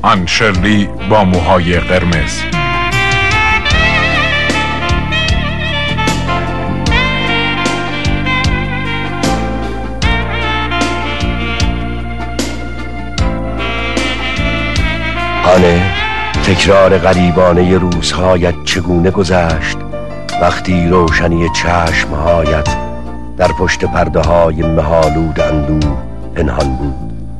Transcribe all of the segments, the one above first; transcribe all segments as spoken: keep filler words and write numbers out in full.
آن شرلی با موهای قرمز. آنه تکرار غریبانه روزهایت چگونه گذشت وقتی روشنی چشمهایت در پشت پرده های مه‌آلود اندوه پنهان بود.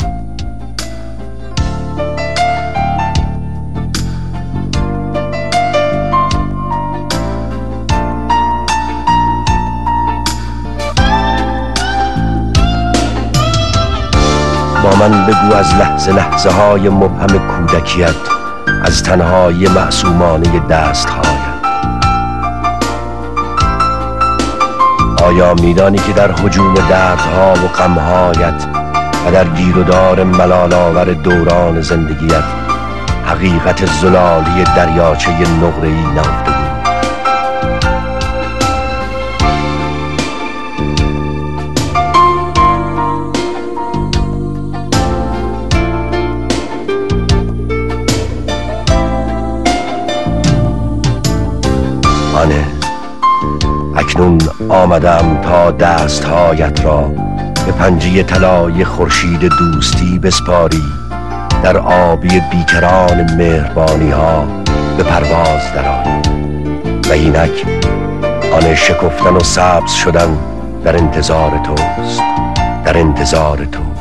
با من بگو از لحظه لحظه های مبهم کودکیت، از تنهایی معصومانه دستهایت. آیا میدانی که در هجوم دردها و غمهایت و در گیر و دار ملال آور دوران زندگیت حقیقت زلالی دریاچه نقره‌ای نهفته بود؟ آنه اکنون آمدم تا دستهایت را به پنجه طلای خورشید دوستی بسپاری، در آبی بیکران مهربانی ها به پرواز درآیی و اینک آن شکفتن و سبز شدن در انتظار توست، در انتظار تو.